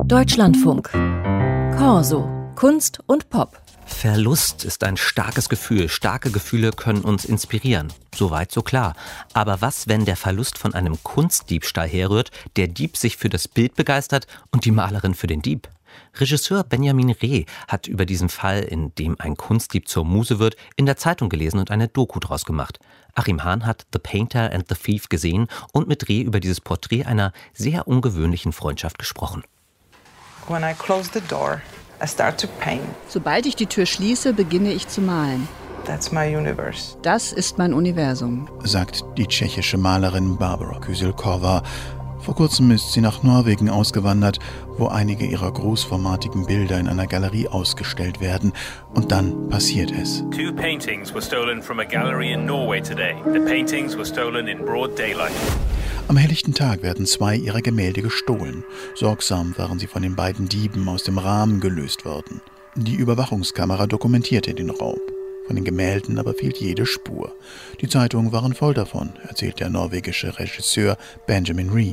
Deutschlandfunk. Corso. Kunst und Pop. Verlust ist ein starkes Gefühl. Starke Gefühle können uns inspirieren. Soweit, so klar. Aber was, wenn der Verlust von einem Kunstdiebstahl herrührt, der Dieb sich für das Bild begeistert und die Malerin für den Dieb? Regisseur Benjamin Reh hat über diesen Fall, in dem ein Kunstdieb zur Muse wird, in der Zeitung gelesen und eine Doku draus gemacht. Achim Hahn hat The Painter and the Thief gesehen und mit Reh über dieses Porträt einer sehr ungewöhnlichen Freundschaft gesprochen. When I close the door, I start to paint. Sobald ich die Tür schließe, beginne ich zu malen. That's my universe. Das ist mein Universum, sagt die tschechische Malerin Barbara Kyselková. Vor kurzem ist sie nach Norwegen ausgewandert, wo einige ihrer großformatigen Bilder in einer Galerie ausgestellt werden. Und dann passiert es. 2 paintings were stolen from a gallery in Norway today. The paintings were stolen in broad daylight. Am helllichten Tag werden 2 ihrer Gemälde gestohlen. Sorgsam waren sie von den beiden Dieben aus dem Rahmen gelöst worden. Die Überwachungskamera dokumentierte den Raub. Von den Gemälden aber fehlt jede Spur. Die Zeitungen waren voll davon, erzählt der norwegische Regisseur Benjamin Reh.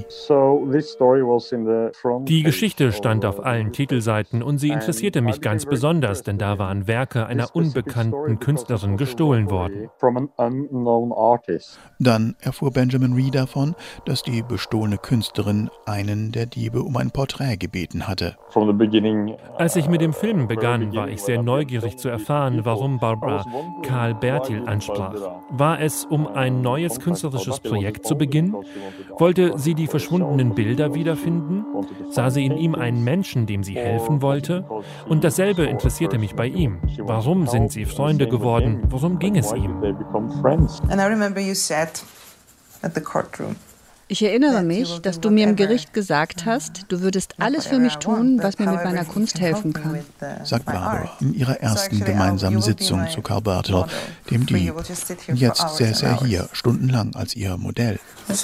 Die Geschichte stand auf allen Titelseiten und sie interessierte mich ganz besonders, denn da waren Werke einer unbekannten Künstlerin gestohlen worden. Dann erfuhr Benjamin Reh davon, dass die bestohlene Künstlerin einen der Diebe um ein Porträt gebeten hatte. Als ich mit dem Film begann, war ich sehr neugierig zu erfahren, warum Barbara Karl Bertil ansprach. War es, um ein neues künstlerisches Projekt zu beginnen? Wollte sie die verschwundenen Bilder wiederfinden? Sah sie in ihm einen Menschen, dem sie helfen wollte? Und dasselbe interessierte mich bei ihm. Warum sind sie Freunde geworden? Worum ging es ihm? And I remember you said at the courtroom. Ich erinnere mich, dass du mir im Gericht gesagt hast, du würdest alles für mich tun, was mir mit meiner Kunst helfen kann, sagt Barbara in ihrer ersten gemeinsamen Sitzung zu Karl Bertil, dem Dieb. Jetzt säß er hier, stundenlang als ihr Modell.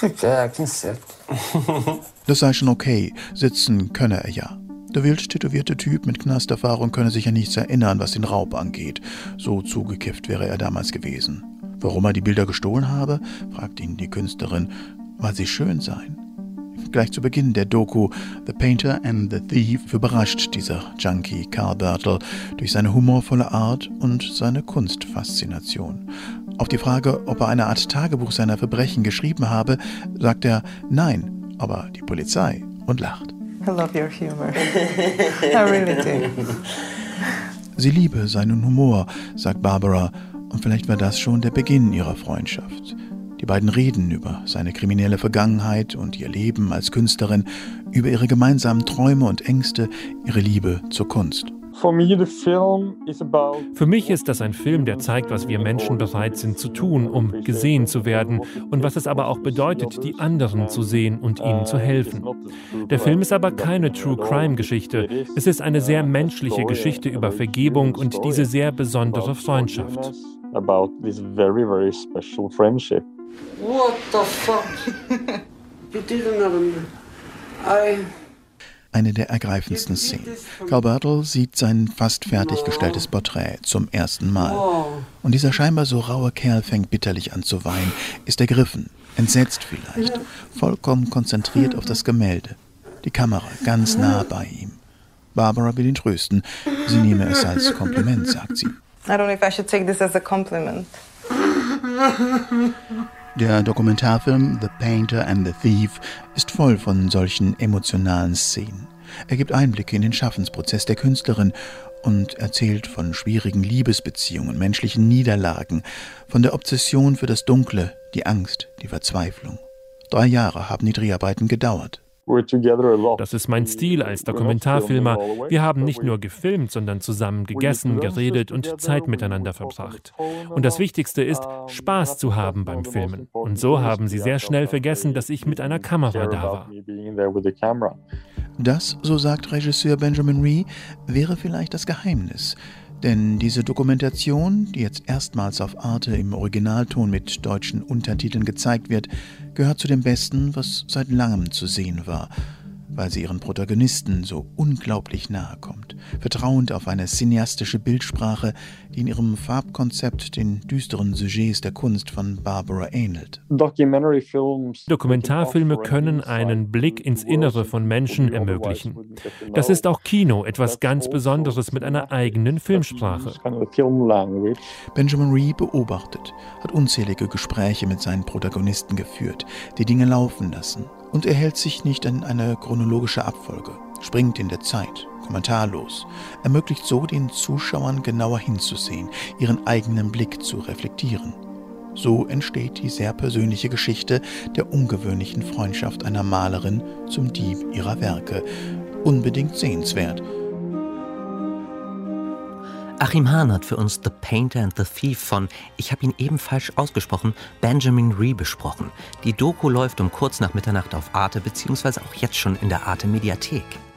Das sei schon okay, sitzen könne er ja. Der wild tätowierte Typ mit Knasterfahrung könne sich an nichts erinnern, was den Raub angeht. So zugekifft wäre er damals gewesen. Warum er die Bilder gestohlen habe, fragt ihn die Künstlerin. Weil sie schön seien. Gleich zu Beginn der Doku The Painter and the Thief überrascht dieser Junkie Karl Bertil durch seine humorvolle Art und seine Kunstfaszination. Auf die Frage, ob er eine Art Tagebuch seiner Verbrechen geschrieben habe, sagt er nein, aber die Polizei und lacht. I love your humor. I really do. Sie liebe seinen Humor, sagt Barbara, und vielleicht war das schon der Beginn ihrer Freundschaft. Die beiden reden über seine kriminelle Vergangenheit und ihr Leben als Künstlerin, über ihre gemeinsamen Träume und Ängste, ihre Liebe zur Kunst. Für mich ist das ein Film, der zeigt, was wir Menschen bereit sind zu tun, um gesehen zu werden und was es aber auch bedeutet, die anderen zu sehen und ihnen zu helfen. Der Film ist aber keine True-Crime-Geschichte. Es ist eine sehr menschliche Geschichte über Vergebung und diese sehr besondere Freundschaft. What the fuck? You didn't know. Eine der ergreifendsten Szenen. Karl Bertil sieht sein fast fertiggestelltes Porträt zum ersten Mal. Und dieser scheinbar so raue Kerl fängt bitterlich an zu weinen, ist ergriffen, entsetzt vielleicht, vollkommen konzentriert auf das Gemälde. Die Kamera ganz nah bei ihm. Barbara will ihn trösten. Sie nehme es als Kompliment, sagt sie. I don't know if I should take this as a compliment. Der Dokumentarfilm The Painter and the Thief ist voll von solchen emotionalen Szenen. Er gibt Einblicke in den Schaffensprozess der Künstlerin und erzählt von schwierigen Liebesbeziehungen, menschlichen Niederlagen, von der Obsession für das Dunkle, die Angst, die Verzweiflung. 3 Jahre haben die Dreharbeiten gedauert. Das ist mein Stil als Dokumentarfilmer. Wir haben nicht nur gefilmt, sondern zusammen gegessen, geredet und Zeit miteinander verbracht. Und das Wichtigste ist, Spaß zu haben beim Filmen. Und so haben sie sehr schnell vergessen, dass ich mit einer Kamera da war. Das, so sagt Regisseur Benjamin Reh, wäre vielleicht das Geheimnis. Denn diese Dokumentation, die jetzt erstmals auf Arte im Originalton mit deutschen Untertiteln gezeigt wird, gehört zu dem Besten, was seit langem zu sehen war. weil sie ihren Protagonisten so unglaublich nahe kommt, vertrauend auf eine cineastische Bildsprache, die in ihrem Farbkonzept den düsteren Sujets der Kunst von Barbara ähnelt. Dokumentarfilme können einen Blick ins Innere von Menschen ermöglichen. Das ist auch Kino, etwas ganz Besonderes mit einer eigenen Filmsprache. Benjamin Ree beobachtet, hat unzählige Gespräche mit seinen Protagonisten geführt, die Dinge laufen lassen, und er hält sich nicht an eine chronologische Abfolge, springt in der Zeit, kommentarlos, ermöglicht so den Zuschauern genauer hinzusehen, ihren eigenen Blick zu reflektieren. So entsteht die sehr persönliche Geschichte der ungewöhnlichen Freundschaft einer Malerin zum Dieb ihrer Werke. Unbedingt sehenswert. Achim Hahn hat für uns The Painter and the Thief von, ich habe ihn eben falsch ausgesprochen, Benjamin Ree besprochen. Die Doku läuft um kurz nach Mitternacht auf Arte, beziehungsweise auch jetzt schon in der Arte Mediathek.